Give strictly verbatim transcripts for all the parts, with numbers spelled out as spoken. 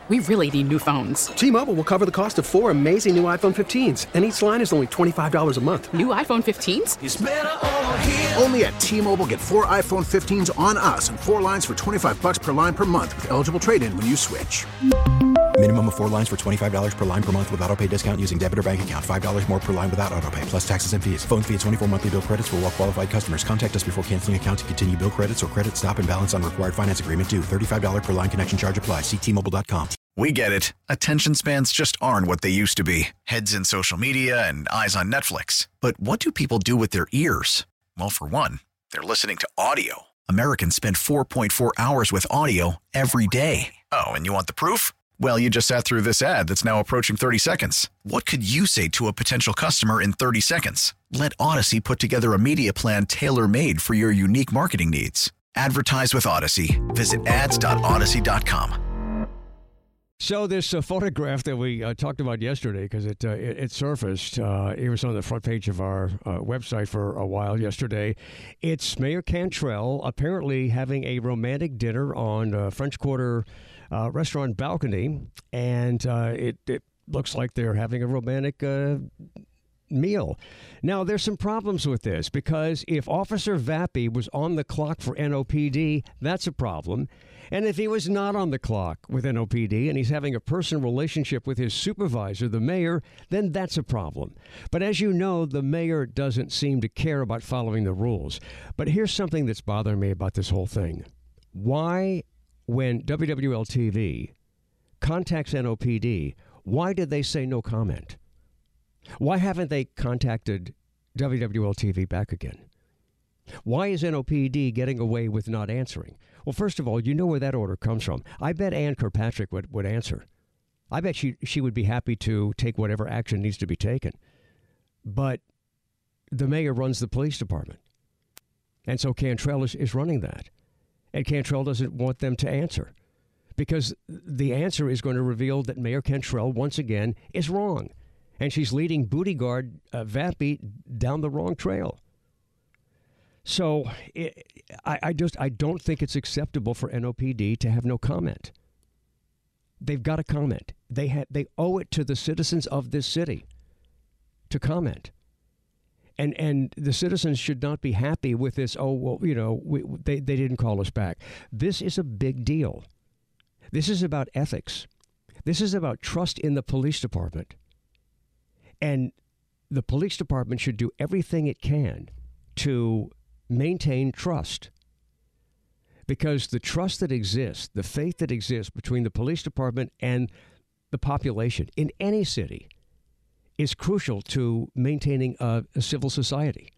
We really need new phones. T-Mobile will cover the cost of four amazing new iPhone fifteens, and each line is only twenty-five dollars a month. New iPhone fifteens? It's better over here. Only at T-Mobile, get four iPhone fifteens on us and four lines for twenty-five dollars per line per month with eligible trade-in when you switch. Minimum of four lines for twenty-five dollars per line per month with autopay discount using debit or bank account. five dollars more per line without autopay, plus taxes and fees. Phone fee at twenty-four monthly bill credits for well-qualified customers. Contact us before canceling account to continue bill credits or credit stop and balance on required finance agreement due. thirty-five dollars per line connection charge applies. See T Mobile dot com. We get it. Attention spans just aren't what they used to be. Heads in social media and eyes on Netflix. But what do people do with their ears? Well, for one, they're listening to audio. Americans spend four point four hours with audio every day. Oh, and you want the proof? Well, you just sat through this ad that's now approaching thirty seconds. What could you say to a potential customer in thirty seconds? Let Odyssey put together a media plan tailor-made for your unique marketing needs. Advertise with Odyssey. Visit ads dot odyssey dot com. So this uh, photograph that we uh, talked about yesterday, because it, uh, it it surfaced, uh, it was on the front page of our uh, website for a while yesterday. It's Mayor Cantrell apparently having a romantic dinner on a French Quarter uh, restaurant balcony, and uh, it, it looks like they're having a romantic uh, meal. Now, there's some problems with this, because if Officer Vappy was on the clock for N O P D, that's a problem. And if he was not on the clock with N O P D and he's having a personal relationship with his supervisor, the mayor, then that's a problem. But as you know, the mayor doesn't seem to care about following the rules. But here's something that's bothering me about this whole thing. Why, when W W L T V contacts N O P D, why did they say no comment? Why haven't they contacted W W L T V back again? Why is N O P D getting away with not answering? Well, first of all, you know where that order comes from. I bet Ann Kirkpatrick would, would answer. I bet she, she would be happy to take whatever action needs to be taken. But the mayor runs the police department. And so Cantrell is, is running that. And Cantrell doesn't want them to answer, because the answer is going to reveal that Mayor Cantrell, once again, is wrong. And she's leading booty guard uh, Vappy down the wrong trail. So it, I, I just I don't think it's acceptable for N O P D to have no comment. They've got to comment. They ha- they owe it to the citizens of this city to comment. And and the citizens should not be happy with this. Oh, well, you know, we, they, they didn't call us back. This is a big deal. This is about ethics. This is about trust in the police department. And the police department should do everything it can to maintain trust, because the trust that exists, the faith that exists between the police department and the population in any city is crucial to maintaining a, a civil society.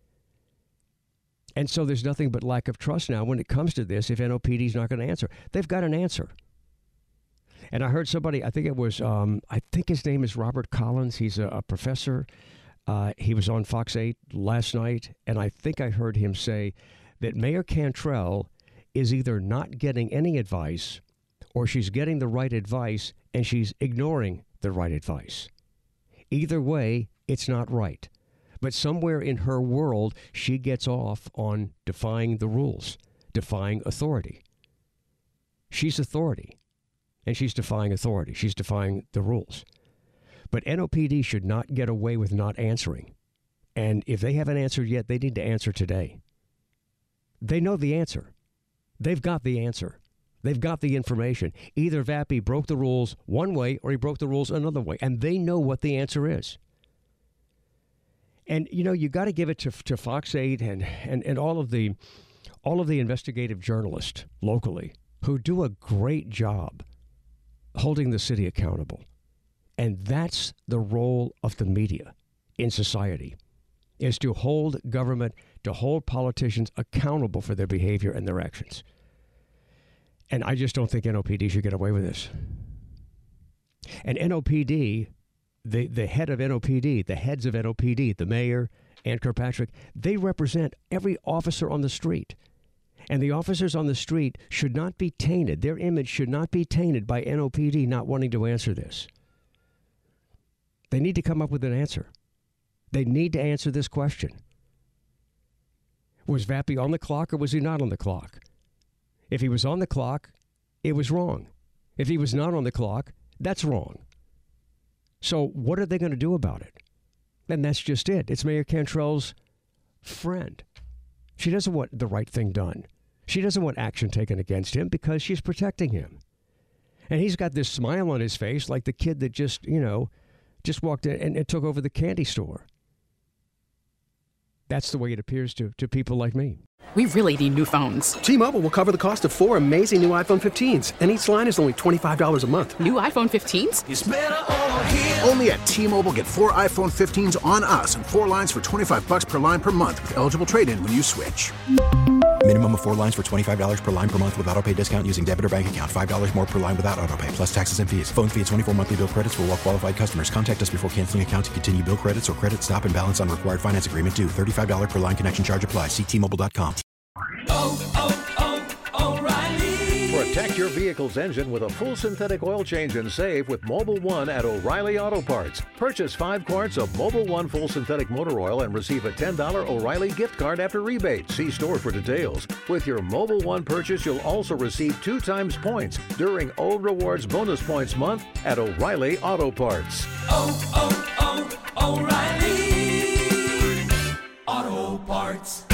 And so there's nothing but lack of trust now when it comes to this. If N O P D is not going to answer, they've got an answer. And I heard somebody, I think it was, um, I think his name is Robert Collins. He's a, a professor. Uh, he was on Fox eight last night, and I think I heard him say that Mayor Cantrell is either not getting any advice, or she's getting the right advice and she's ignoring the right advice. Either way, it's not right. But somewhere in her world, she gets off on defying the rules, defying authority. She's authority, and she's defying authority. She's defying the rules. But N O P D should not get away with not answering. And if they haven't answered yet, they need to answer today. They know the answer. They've got the answer. They've got the information. Either Vappy broke the rules one way or he broke the rules another way. And they know what the answer is. And, you know, you got to give it to, to Fox eight and, and, and all of the all of the investigative journalists locally who do a great job holding the city accountable. And that's the role of the media in society, is to hold government, to hold politicians accountable for their behavior and their actions. And I just don't think N O P D should get away with this. And N O P D, the, the head of N O P D, the heads of N O P D, the mayor, Ann Kirkpatrick, they represent every officer on the street. And the officers on the street should not be tainted. Their image should not be tainted by N O P D not wanting to answer this. They need to come up with an answer. They need to answer this question. Was Vappy on the clock or was he not on the clock? If he was on the clock, it was wrong. If he was not on the clock, that's wrong. So what are they going to do about it? And that's just it. It's Mayor Cantrell's friend. She doesn't want the right thing done. She doesn't want action taken against him because she's protecting him. And he's got this smile on his face like the kid that just, you know, just walked in and, and took over the candy store. That's the way it appears to, to people like me. We really need new phones. T-Mobile will cover the cost of four amazing new iPhone fifteens, and each line is only twenty-five dollars a month. New iPhone fifteens? It's better over here. Only at T-Mobile, get four iPhone fifteens on us and four lines for twenty-five bucks per line per month with eligible trade-in when you switch. Minimum of four lines for twenty-five dollars per line per month with autopay discount using debit or bank account. five dollars more per line without autopay, plus taxes and fees. Phone fee at twenty-four monthly bill credits for well-qualified customers. Contact us before canceling account to continue bill credits or credit stop and balance on required finance agreement due. thirty-five dollars per line connection charge applies. See T Mobile dot com. Oh, oh, oh, O'Reilly. Protect your vehicle's engine with a full synthetic oil change and save with Mobil one at O'Reilly Auto Parts. Purchase five quarts of Mobil one full synthetic motor oil and receive a ten dollars O'Reilly gift card after rebate. See store for details. With your Mobil one purchase, you'll also receive two times points during O Rewards Bonus Points Month at O'Reilly Auto Parts. Oh, oh, oh, O'Reilly Auto Parts.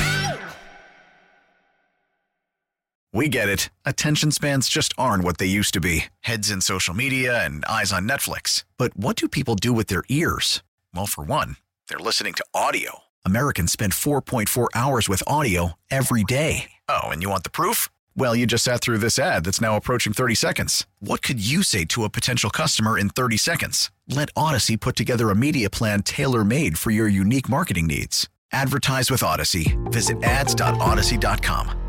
We get it. Attention spans just aren't what they used to be. Heads in social media and eyes on Netflix. But what do people do with their ears? Well, for one, they're listening to audio. Americans spend four point four hours with audio every day. Oh, and you want the proof? Well, you just sat through this ad that's now approaching thirty seconds. What could you say to a potential customer in thirty seconds? Let Odyssey put together a media plan tailor-made for your unique marketing needs. Advertise with Odyssey. Visit ads dot odyssey dot com.